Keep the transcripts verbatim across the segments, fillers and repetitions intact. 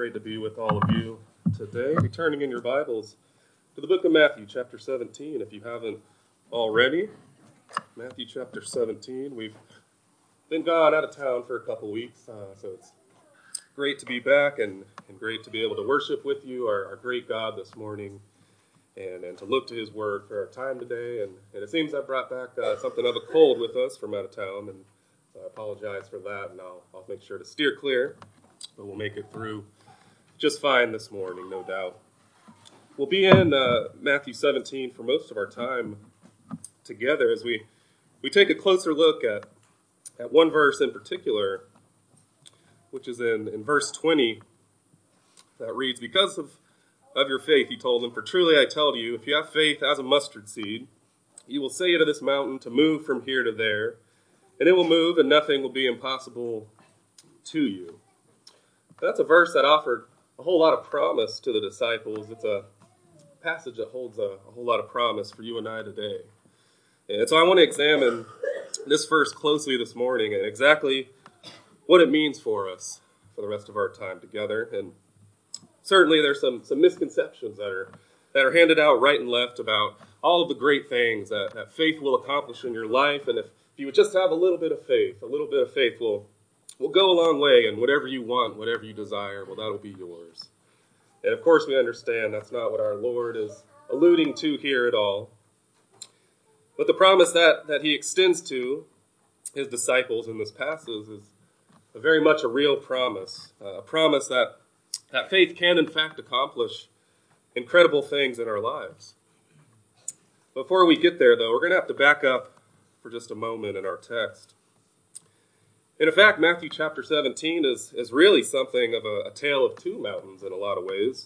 great to be with all of you today. Be turning in your Bibles to the book of Matthew, chapter seventeen, if you haven't already. Matthew chapter seventeen. We've been gone out of town for a couple weeks, uh, so it's great to be back and, and great to be able to worship with you, our, our great God, this morning, and, and to look to his word for our time today. And, and it seems I brought back uh, something of a cold with us from out of town, and so I apologize for that, and I'll, I'll make sure to steer clear, but we'll make it through just fine this morning, no doubt. We'll be in uh, Matthew seventeen for most of our time together as we, we take a closer look at, at one verse in particular, which is in, in verse twenty, that reads, "Because of, of your faith," he told them, "for truly I tell you, if you have faith as a mustard seed, you will say to this mountain to move from here to there, and it will move, and nothing will be impossible to you." That's a verse that offered a whole lot of promise to the disciples. It's a passage that holds a, a whole lot of promise for you and I today. And so I want to examine this verse closely this morning and exactly what it means for us for the rest of our time together. And certainly there's some, some misconceptions that are that are handed out right and left about all of the great things that, that faith will accomplish in your life. And if, if you would just have a little bit of faith, a little bit of faith will, will go a long way, and whatever you want, whatever you desire, well, that'll be yours. And of course we understand that's not what our Lord is alluding to here at all. But the promise that, that he extends to his disciples in this passage is a very much a real promise, uh, a promise that, that faith can in fact accomplish incredible things in our lives. Before we get there, though, we're going to have to back up for just a moment in our text. And in fact, Matthew chapter seventeen is, is really something of a, a tale of two mountains in a lot of ways.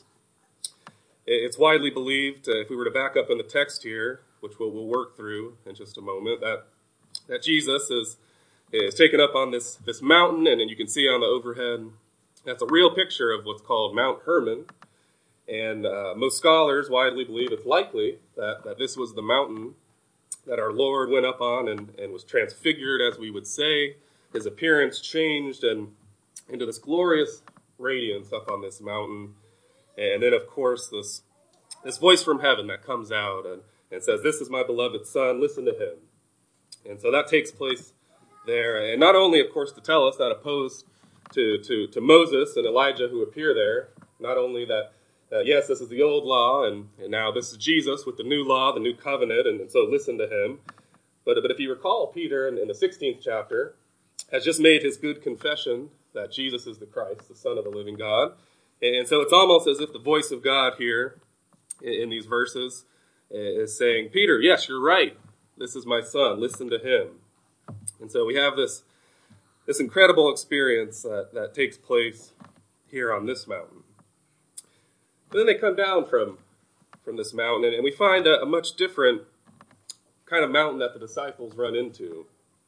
It's widely believed, uh, if we were to back up in the text here, which we'll, we'll work through in just a moment, that that Jesus is, is taken up on this, this mountain, and, and you can see on the overhead, that's a real picture of what's called Mount Hermon. And uh, most scholars widely believe it's likely that, that this was the mountain that our Lord went up on and, and was transfigured, as we would say. His appearance changed and into this glorious radiance up on this mountain. And then, of course, this this voice from heaven that comes out and, and says, "This is my beloved Son, listen to him." And so that takes place there. And not only, of course, to tell us that opposed to, to, to Moses and Elijah who appear there, not only that, uh, yes, this is the old law, and, and now this is Jesus with the new law, the new covenant, and, and so listen to him. But, but if you recall, Peter in, in the sixteenth chapter has just made his good confession that Jesus is the Christ, the Son of the living God. And so it's almost as if the voice of God here in, in these verses is saying, "Peter, yes, you're right. This is my Son. Listen to him." And so we have this, this incredible experience that, that takes place here on this mountain. But then they come down from, from this mountain, and we find a, a much different kind of mountain that the disciples run into.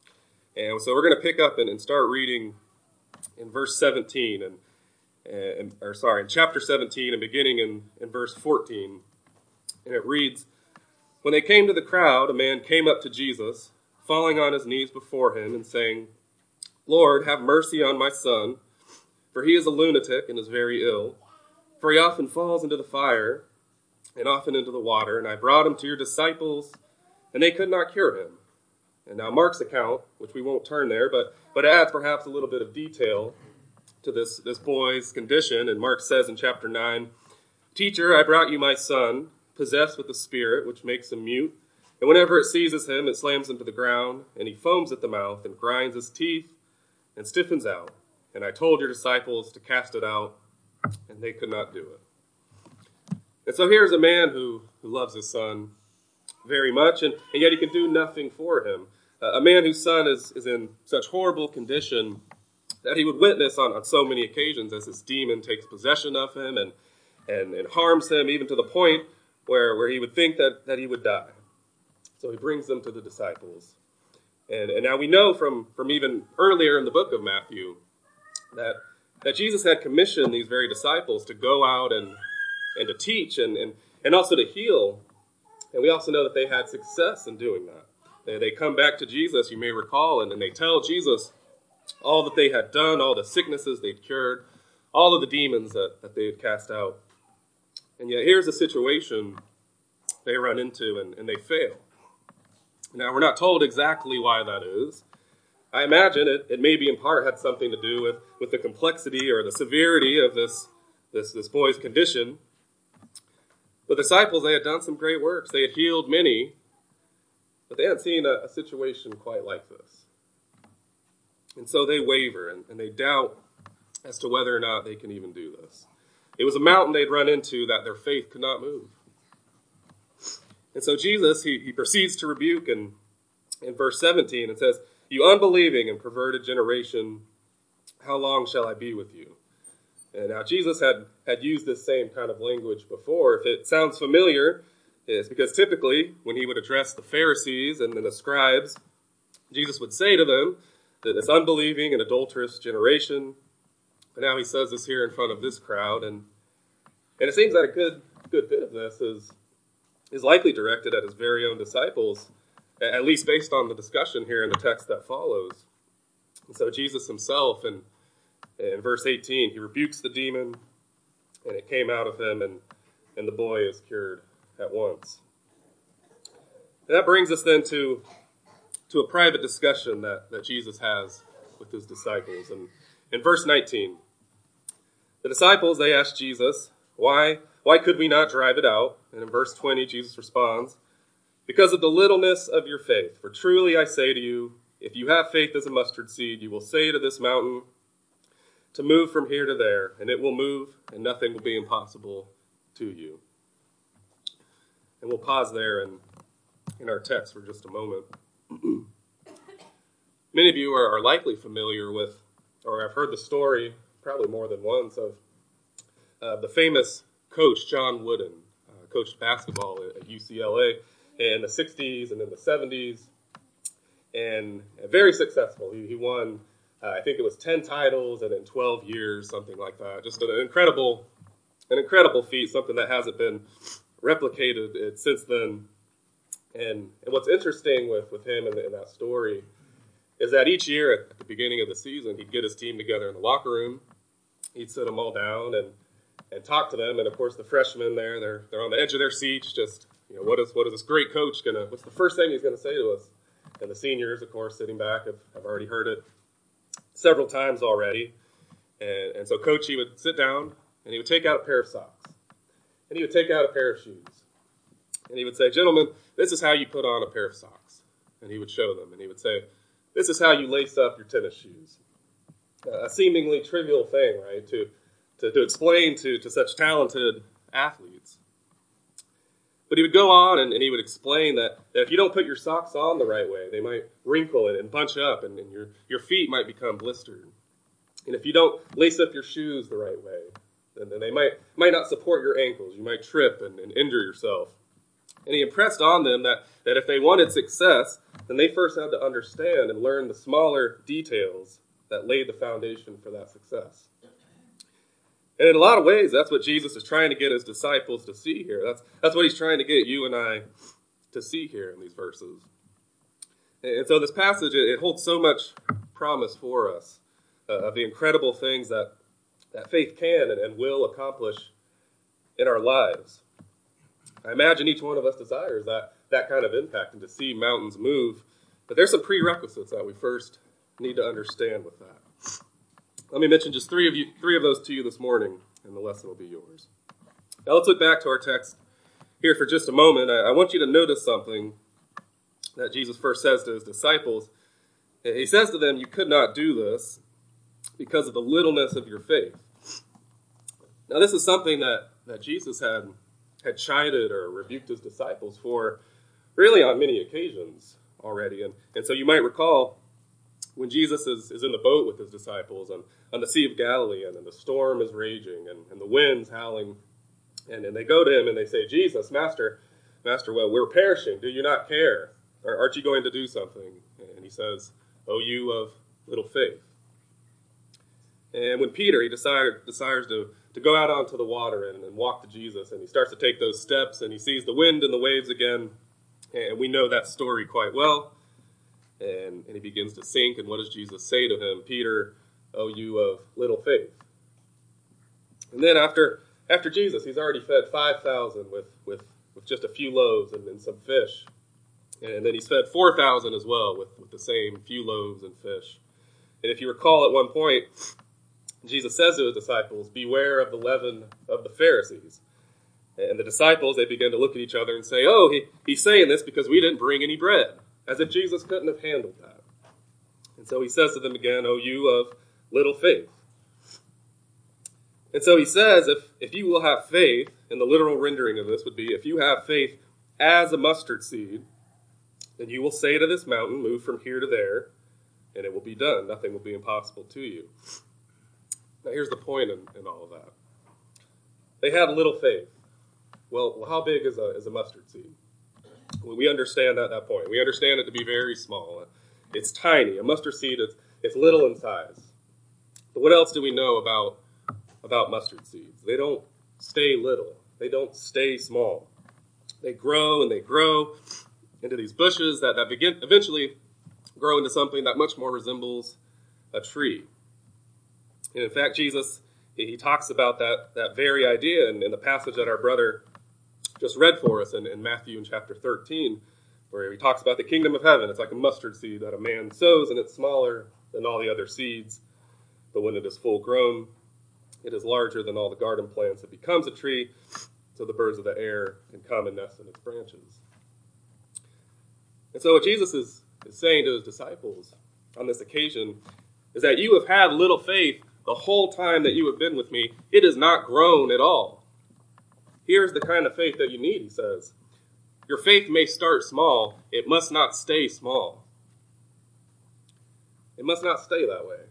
And so we're going to pick up and, and start reading in verse seventeen, and, and or sorry, in chapter seventeen, and beginning in, in verse fourteen. And it reads, "When they came to the crowd, a man came up to Jesus, falling on his knees before him, and saying, 'Lord, have mercy on my son, for he is a lunatic and is very ill. For he often falls into the fire and often into the water, and I brought him to your disciples, and they could not cure him.' And now Mark's account, which we won't turn there, but, but adds perhaps a little bit of detail to this, this boy's condition. And Mark says in chapter nine, 'Teacher, I brought you my son, possessed with a spirit which makes him mute. And whenever it seizes him, it slams him to the ground, and he foams at the mouth and grinds his teeth and stiffens out. And I told your disciples to cast it out, and they could not do it.'" And so here's a man who, who loves his son very much, and, and yet he can do nothing for him. Uh, a man whose son is, is in such horrible condition that he would witness on, on so many occasions as this demon takes possession of him and, and, and harms him, even to the point where, where he would think that, that he would die. So he brings them to the disciples. And, and now we know from, from even earlier in the book of Matthew that, that Jesus had commissioned these very disciples to go out and, and to teach and, and, and also to heal. And we also know that they had success in doing that. They, they come back to Jesus, you may recall, and, and they tell Jesus all that they had done, all the sicknesses they'd cured, all of the demons that, that they had cast out. And yet here's a situation they run into, and, and they fail. Now, we're not told exactly why that is. I imagine it, it maybe in part had something to do with, with the complexity or the severity of this, this, this boy's condition. The disciples, they had done some great works. They had healed many, but they hadn't seen a, a situation quite like this. And so they waver and, and they doubt as to whether or not they can even do this. It was a mountain they'd run into that their faith could not move. And so Jesus, he, he proceeds to rebuke in, in verse seventeen. It says, "You unbelieving and perverted generation, how long shall I be with you?" And now Jesus had, had used this same kind of language before. If it sounds familiar, it's because typically when he would address the Pharisees and then the scribes, Jesus would say to them that this unbelieving and adulterous generation, but now he says this here in front of this crowd, and and it seems that a good good bit of this is is likely directed at his very own disciples, at least based on the discussion here in the text that follows. And so Jesus himself, in, in verse eighteen, he rebukes the demon, and it came out of him, and, and the boy is cured at once. And that brings us then to, to a private discussion that, that Jesus has with his disciples. And in verse nineteen, the disciples, they asked Jesus, why, why could we not drive it out? And in verse twenty, Jesus responds, "Because of the littleness of your faith. For truly I say to you, if you have faith as a mustard seed, you will say to this mountain to move from here to there, and it will move, and nothing will be impossible to you." And we'll pause there in, in our text for just a moment. Many of you are, are likely familiar with, or have heard the story, probably more than once, of uh, the famous coach John Wooden, uh, coached basketball at, at U C L A in the sixties and in the seventies, and very successful. He, he won, uh, I think it was ten titles and in twelve years, something like that. Just an incredible, an incredible feat, something that hasn't been replicated since then. And, and what's interesting with, with him in, the, in that story is that each year at the beginning of the season, he'd get his team together in the locker room. He'd sit them all down and, and talk to them. And of course, the freshmen there, they're they're on the edge of their seats, just, you know, what is what is this great coach gonna? What's the first thing he's gonna say to us? And the seniors, of course, sitting back, have, have already heard it several times already. And and so Coach, he would sit down and he would take out a pair of socks, and he would take out a pair of shoes, and he would say, "Gentlemen, this is how you put on a pair of socks." And he would show them, and he would say, "This is how you lace up your tennis shoes." Uh, a seemingly trivial thing, right, to, to, to explain to, to such talented athletes. But he would go on and, and he would explain that, that if you don't put your socks on the right way, they might wrinkle and, and bunch up, and, and your, your feet might become blistered. And if you don't lace up your shoes the right way, then, then they might, might not support your ankles. You might trip and, and injure yourself. And he impressed on them that, that if they wanted success, then they first had to understand and learn the smaller details that laid the foundation for that success. And in a lot of ways, that's what Jesus is trying to get his disciples to see here. That's, that's what he's trying to get you and I to see here in these verses. And so this passage, it, it holds so much promise for us uh, of the incredible things that, that faith can and, and will accomplish in our lives. I imagine each one of us desires that, that kind of impact and to see mountains move. But there's some prerequisites that we first need to understand with that. Let me mention just three of you, three of those to you this morning, and the lesson will be yours. Now let's look back to our text here for just a moment. I, I want you to notice something that Jesus first says to his disciples. He says to them, "You could not do this because of the littleness of your faith." Now this is something that, that Jesus had, had chided or rebuked his disciples for really on many occasions already. And, and so you might recall when Jesus is, is in the boat with his disciples on, on the Sea of Galilee, and, and the storm is raging, and, and the wind's howling, and, and they go to him and they say, "Jesus, Master, Master, well, we're perishing. Do you not care? Or aren't you going to do something?" And he says, "O you of little faith." And when Peter, he desire, desires to, to go out onto the water and, and walk to Jesus, and he starts to take those steps, and he sees the wind and the waves again, and we know that story quite well. And, and he begins to sink, and what does Jesus say to him? "Peter, oh, you of little faith." And then after after Jesus, he's already fed five thousand with, with, with just a few loaves and, and some fish. And then he's fed four thousand as well with, with the same few loaves and fish. And if you recall at one point, Jesus says to his disciples, beware of the leaven of the Pharisees. And the disciples, they begin to look at each other and say, oh, he, he's saying this because we didn't bring any bread, as if Jesus couldn't have handled that. And so he says to them again, oh, you of little faith. And so he says, if, if you will have faith, and the literal rendering of this would be, if you have faith as a mustard seed, then you will say to this mountain, move from here to there, and it will be done. Nothing will be impossible to you. Now here's the point in, in all of that. They had little faith. Well, how big is a, is a mustard seed? Well, we understand at that point. We understand it to be very small. It's tiny. A mustard seed is it's little in size. But what else do we know about, about mustard seeds? They don't stay little. They don't stay small. They grow and they grow into these bushes that, that begin eventually grow into something that much more resembles a tree. And in fact, Jesus, he talks about that, that very idea in, in the passage that our brother just read for us in, in Matthew in chapter thirteen, where he talks about the kingdom of heaven. It's like a mustard seed that a man sows, and it's smaller than all the other seeds. But when it is full grown, it is larger than all the garden plants. It becomes a tree, so the birds of the air can come and nest in its branches. And so what Jesus is, is saying to his disciples on this occasion is that you have had little faith the whole time that you have been with me. It has not grown at all. Here's the kind of faith that you need, he says. Your faith may start small. It must not stay small. It must not stay that way.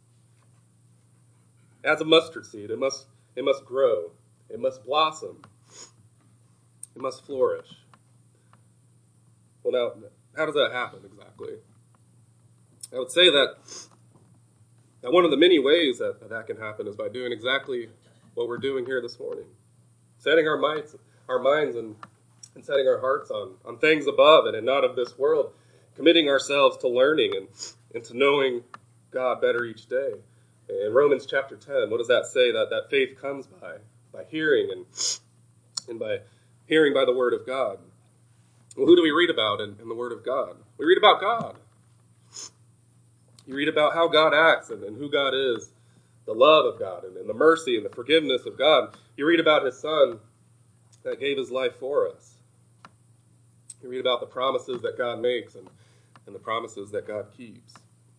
As a mustard seed, it must, it must grow. It must blossom. It must flourish. Well, now, how does that happen exactly? I would say that, that one of the many ways that, that that can happen is by doing exactly what we're doing here this morning. Setting our minds, our minds and, and setting our hearts on, on things above and, and not of this world. Committing ourselves to learning and, and to knowing God better each day. In Romans chapter ten, what does that say? That, that faith comes by, by hearing and, and by hearing by the word of God. Well, who do we read about in, in the Word of God? We read about God. You read about how God acts and, and who God is, the love of God and, and the mercy and the forgiveness of God. You read about his Son that gave his life for us. You read about the promises that God makes and, and the promises that God keeps.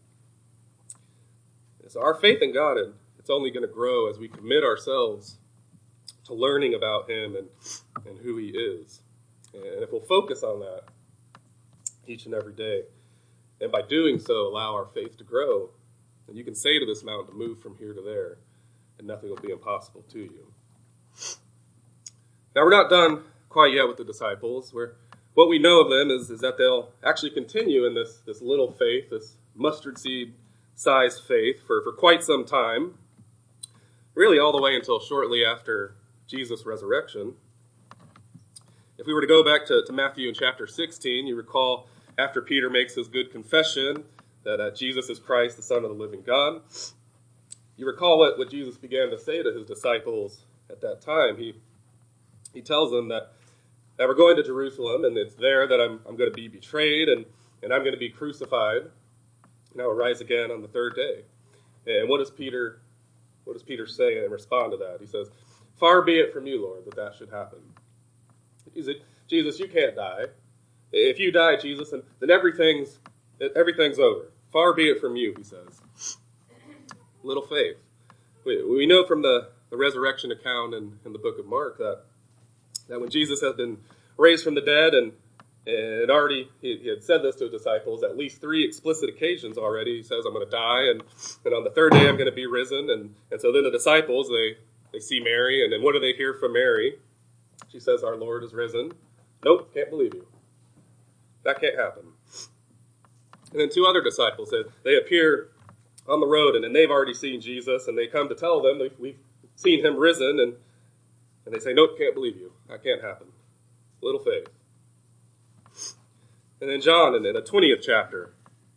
And so our faith in God, and it's only going to grow as we commit ourselves to learning about him and, and who he is. And if we'll focus on that each and every day, and by doing so, allow our faith to grow, then you can say to this mountain to move from here to there, and nothing will be impossible to you. Now, we're not done quite yet with the disciples. We're, what we know of them is, is that they'll actually continue in this, this little faith, this mustard seed-sized faith for, for quite some time, really all the way until shortly after Jesus' resurrection. If we were to go back to, to Matthew in chapter sixteen, you recall after Peter makes his good confession that uh, Jesus is Christ, the Son of the living God, you recall what, what Jesus began to say to his disciples at that time. He he tells them that, that we're going to Jerusalem, and it's there that I'm, I'm going to be betrayed, and, and I'm going to be crucified, and I will rise again on the third day. And what does Peter, what does Peter say and respond to that? He says, far be it from you, Lord, that that should happen. Jesus, you can't die. If you die, Jesus, then, then everything's everything's over. Far be it from you, he says. Little faith. We, we know from the, the resurrection account in, in the book of Mark that, that when Jesus has been raised from the dead, and, and already he, he had said this to his disciples at least three explicit occasions already. He says, I'm going to die, and, and on the third day I'm going to be risen. And, and so then the disciples, they, they see Mary, and then what do they hear from Mary? She says, our Lord is risen. Nope, can't believe you. That can't happen. And then two other disciples, they, they appear on the road, and, and they've already seen Jesus, and they come to tell them, we've, we've seen him risen, and, and they say, nope, can't believe you. That can't happen. Little faith. And then John, in, in the twentieth chapter,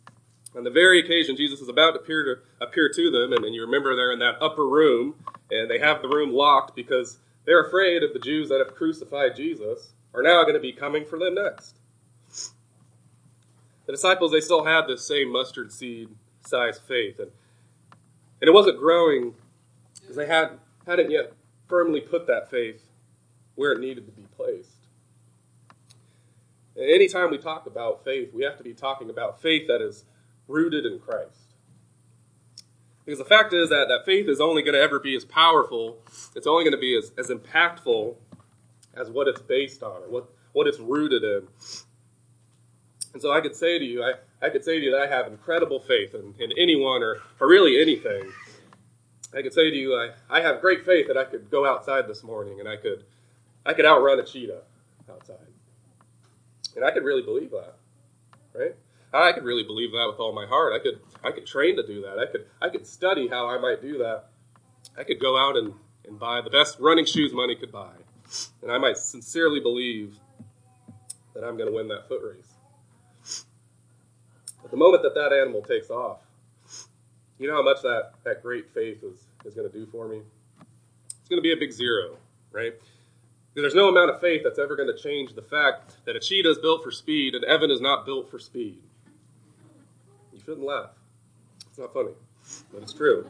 On the very occasion Jesus is about to appear to, appear to them, and, and you remember they're in that upper room, and they have the room locked because they're afraid of the Jews that have crucified Jesus are now going to be coming for them next. The disciples, they still had this same mustard seed size faith, and, and it wasn't growing because they had, hadn't yet firmly put that faith where it needed to be placed. And anytime we talk about faith, we have to be talking about faith that is rooted in Christ. Because the fact is that, that faith is only going to ever be as powerful, it's only going to be as, as impactful as what it's based on, or what, what it's rooted in. And so I could say to you, I, I could say to you that I have incredible faith in, in anyone or, or really anything. I could say to you, I, I have great faith that I could go outside this morning and I could I could outrun a cheetah outside. And I could really believe that, right? I could really believe that with all my heart. I could I could train to do that. I could I could study how I might do that. I could go out and, and buy the best running shoes money could buy. And I might sincerely believe that I'm going to win that foot race. But the moment that that animal takes off, you know how much that, that great faith is, is going to do for me? It's going to be a big zero, right? Because there's no amount of faith that's ever going to change the fact that a cheetah is built for speed and Evan is not built for speed. You shouldn't laugh. It's not funny, but it's true.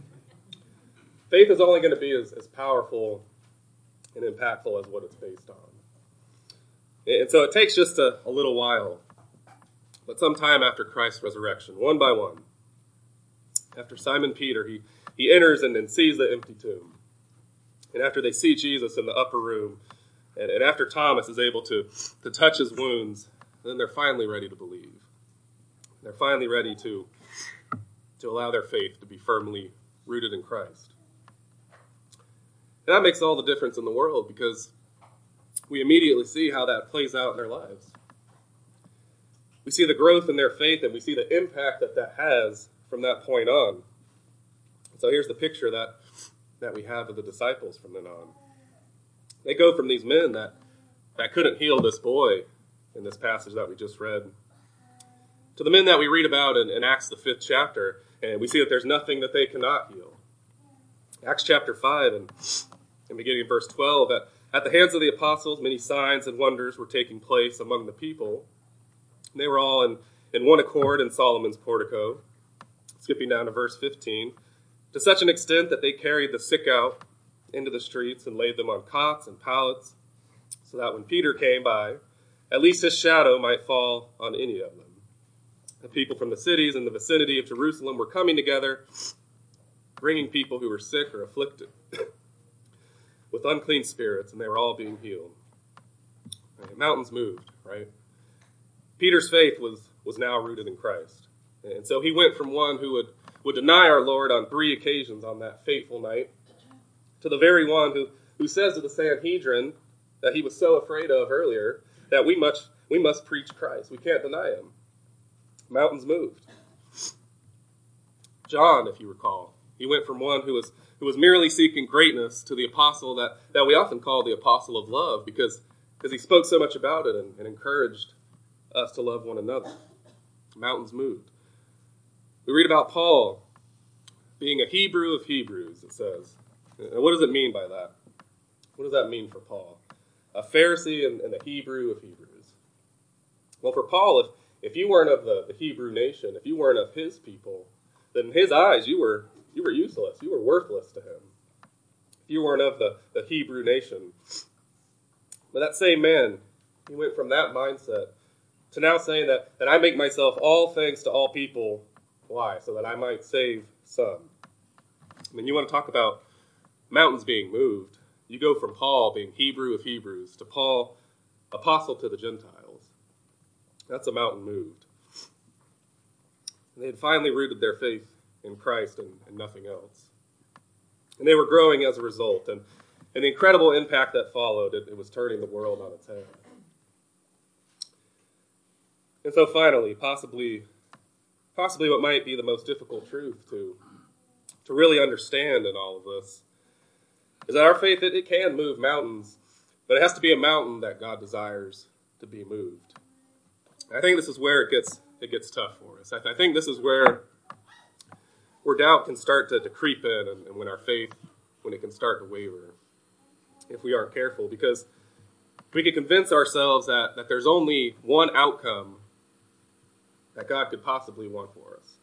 Faith is only going to be as, as powerful and impactful as what it's based on. And so it takes just a, a little while, but sometime after Christ's resurrection, one by one, after Simon Peter, he, he enters and, and sees the empty tomb. And after they see Jesus in the upper room, and, and after Thomas is able to, to touch his wounds, then they're finally ready to believe. They're finally ready to, to allow their faith to be firmly rooted in Christ. And that makes all the difference in the world because we immediately see how that plays out in their lives. We see the growth in their faith and we see the impact that that has from that point on. So here's the picture that, that we have of the disciples from then on. They go from these men that, that couldn't heal this boy in this passage that we just read to the men that we read about in, in Acts the fifth chapter, and we see that there's nothing that they cannot heal. Acts chapter five and, and beginning in verse twelve, at, at the hands of the apostles many signs and wonders were taking place among the people. They were all in, in one accord in Solomon's portico. Skipping down to verse fifteen, to such an extent that they carried the sick out into the streets and laid them on cots and pallets, so that when Peter came by, at least his shadow might fall on any of them. The people from the cities in the vicinity of Jerusalem were coming together, bringing people who were sick or afflicted with unclean spirits, and they were all being healed. Right, mountains moved, right? Peter's faith was, was now rooted in Christ. And so he went from one who would, would deny our Lord on three occasions on that fateful night to the very one who, who says to the Sanhedrin that he was so afraid of earlier that we must, we must preach Christ. We can't deny him. Mountains moved. John, if you recall, he went from one who was who was merely seeking greatness to the apostle that, that we often call the apostle of love because, because he spoke so much about it and, and encouraged us to love one another. Mountains moved. We read about Paul being a Hebrew of Hebrews, it says. And what does it mean by that? What does that mean for Paul? A Pharisee and, and a Hebrew of Hebrews. Well, for Paul, if, if you weren't of the, the Hebrew nation, if you weren't of his people, then in his eyes, you were you were useless. You were worthless to him. If you weren't of the, the Hebrew nation. But that same man, he went from that mindset to now saying that, that I make myself all things to all people. Why? So that I might save some. I mean, you want to talk about mountains being moved. You go from Paul being Hebrew of Hebrews to Paul, apostle to the Gentiles. That's a mountain moved. They had finally rooted their faith in Christ and, and nothing else. And they were growing as a result. And, and the incredible impact that followed, it, it was turning the world on its head. And so finally, possibly, possibly what might be the most difficult truth to, to really understand in all of this is that our faith, it, it can move mountains, but it has to be a mountain that God desires to be moved. I think this is where it gets it gets tough for us. I, th- I think this is where where doubt can start to, to creep in, and, and when our faith, when it can start to waver, if we aren't careful, because we can convince ourselves that, that there's only one outcome that God could possibly want for us.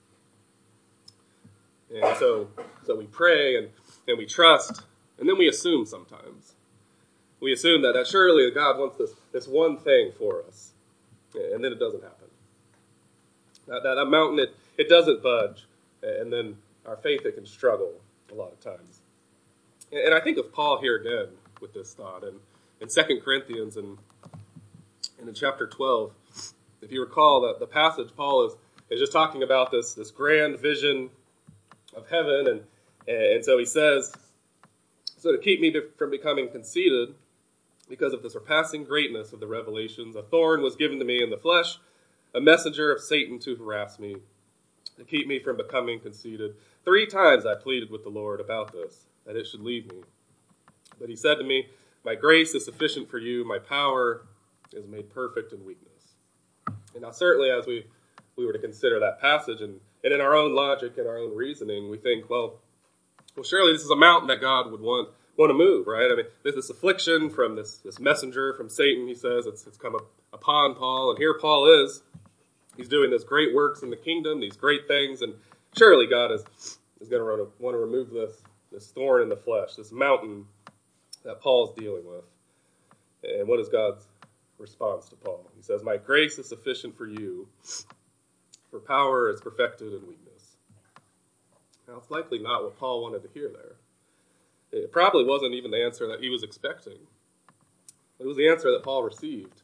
And so so we pray and, and we trust, and then we assume sometimes. We assume that, that surely God wants this, this one thing for us, and then it doesn't happen. That, that, that mountain, it, it doesn't budge, and then our faith, it can struggle a lot of times. And, and I think of Paul here again with this thought, and in Second Corinthians and, and in chapter twelve, if you recall that the passage, Paul is, is just talking about this, this grand vision of heaven, and, and so he says, so to keep me from becoming conceited, because of the surpassing greatness of the revelations, a thorn was given to me in the flesh, a messenger of Satan to harass me, to keep me from becoming conceited. Three times I pleaded with the Lord about this, that it should leave me. But he said to me, my grace is sufficient for you, my power is made perfect in weakness. And now certainly as we, we were to consider that passage, and, and in our own logic and our own reasoning, we think, well, well, surely this is a mountain that God would want want to move, right? I mean, there's this affliction from this, this messenger from Satan, he says, it's, it's come up upon Paul, and here Paul is. He's doing this great works in the kingdom, these great things, and surely God is, is going to want to remove this, this thorn in the flesh, this mountain that Paul's dealing with. And what is God's response to Paul? He says, my grace is sufficient for you, for power is perfected in weakness. Now, it's likely not what Paul wanted to hear there. It probably wasn't even the answer that he was expecting. It was the answer that Paul received.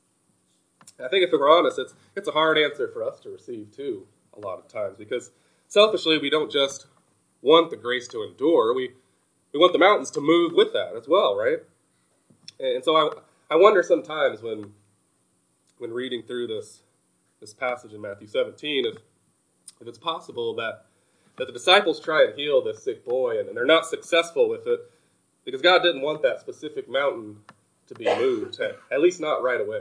I think if we're honest, it's it's a hard answer for us to receive too, a lot of times, because selfishly we don't just want the grace to endure, we we want the mountains to move with that as well, right? And so I I wonder sometimes when when reading through this this passage in Matthew seventeen, if if it's possible that that the disciples try and heal this sick boy, and, and they're not successful with it because God didn't want that specific mountain to be moved, at least not right away.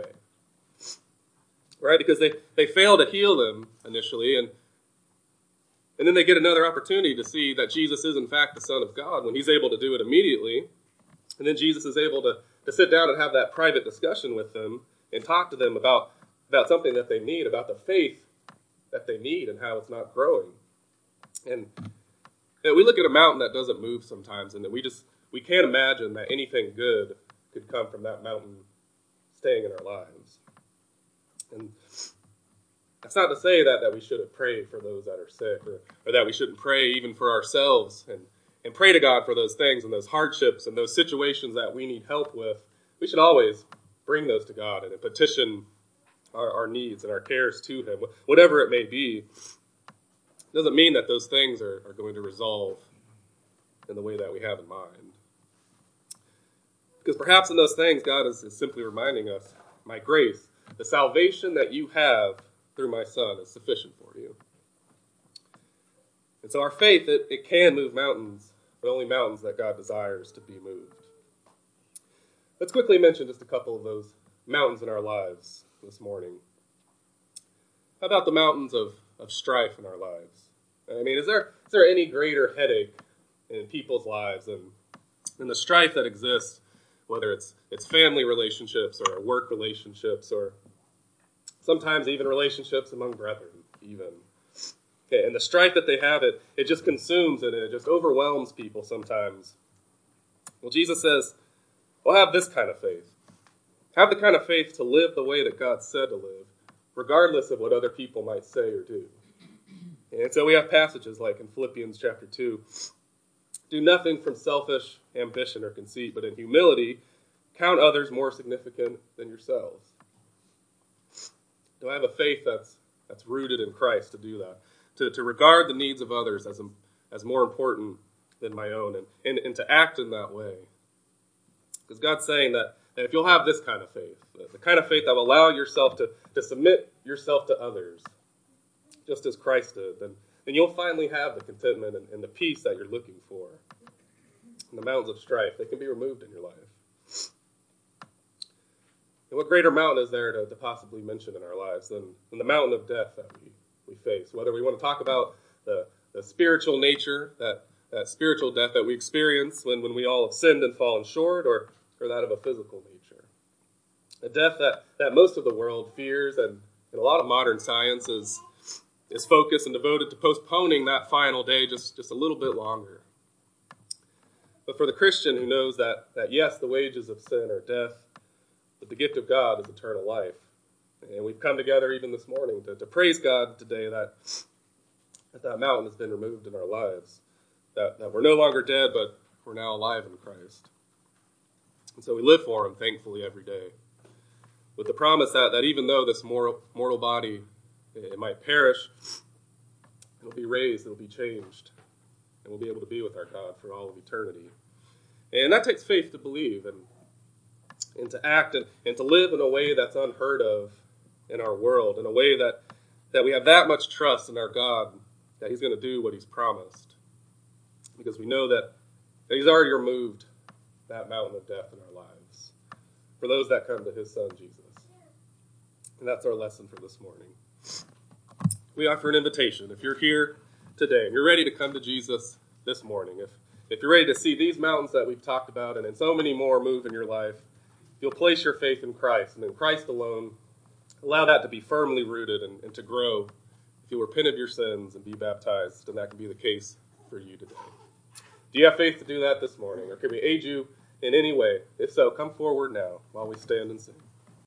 Right? Because they, they fail to heal them initially, and and then they get another opportunity to see that Jesus is in fact the Son of God when he's able to do it immediately. And then Jesus is able to, to sit down and have that private discussion with them and talk to them about, about something that they need, about the faith that they need and how it's not growing. And you know, we look at a mountain that doesn't move sometimes, and that we just we can't imagine that anything good could come from that mountain staying in our lives. And that's not to say that, that we shouldn't pray for those that are sick, or, or that we shouldn't pray even for ourselves and, and pray to God for those things and those hardships and those situations that we need help with. We should always bring those to God and petition our, our needs and our cares to him, whatever it may be. Doesn't mean that those things are, are going to resolve in the way that we have in mind. Because perhaps in those things, God is, is simply reminding us, my grace, the salvation that you have through my Son is sufficient for you. And so our faith, it, it can move mountains, but only mountains that God desires to be moved. Let's quickly mention just a couple of those mountains in our lives this morning. How about the mountains of, of strife in our lives? I mean, is there is there any greater headache in people's lives than, than the strife that exists, whether it's it's family relationships or work relationships or sometimes even relationships among brethren even. Okay, and the strife that they have, it, it just consumes and it just overwhelms people sometimes. Well, Jesus says, well, have this kind of faith. Have the kind of faith to live the way that God said to live, regardless of what other people might say or do. And so we have passages like in Philippians chapter two, do nothing from selfish ambition or conceit, but in humility, count others more significant than yourselves. Do I have a faith that's that's rooted in Christ to do that? To, to regard the needs of others as, as more important than my own, and, and, and to act in that way. Because God's saying that, that if you'll have this kind of faith, the kind of faith that will allow yourself to, to submit yourself to others, just as Christ did, then, then you'll finally have the contentment and, and the peace that you're looking for. And the mountains of strife, they can be removed in your life. And what greater mountain is there to, to possibly mention in our lives than, than the mountain of death that we, we face? Whether we want to talk about the, the spiritual nature, that, that spiritual death that we experience when, when we all have sinned and fallen short, or, or that of a physical nature. A death that, that most of the world fears, and, and a lot of modern science is, is focused and devoted to postponing that final day just, just a little bit longer. But for the Christian who knows that, that yes, the wages of sin are death, but the gift of God is eternal life. And we've come together even this morning to, to praise God today that, that that mountain has been removed in our lives. That, that we're no longer dead, but we're now alive in Christ. And so we live for him, thankfully, every day. With the promise that, that even though this mortal, mortal body, it might perish, it'll be raised, it'll be changed, and we'll be able to be with our God for all of eternity. And that takes faith to believe, and and to act and, and to live in a way that's unheard of in our world, in a way that, that we have that much trust in our God that he's going to do what he's promised. Because we know that, that he's already removed that mountain of death in our lives for those that come to his son, Jesus. And that's our lesson for this morning. We offer an invitation. If you're here today and you're ready to come to Jesus this morning, if, if you're ready to see these mountains that we've talked about and, and so many more move in your life, you'll place your faith in Christ and in Christ alone. Allow that to be firmly rooted and, and to grow. If you'll repent of your sins and be baptized, and that can be the case for you today. Do you have faith to do that this morning, or can we aid you in any way? If so, come forward now while we stand and sing.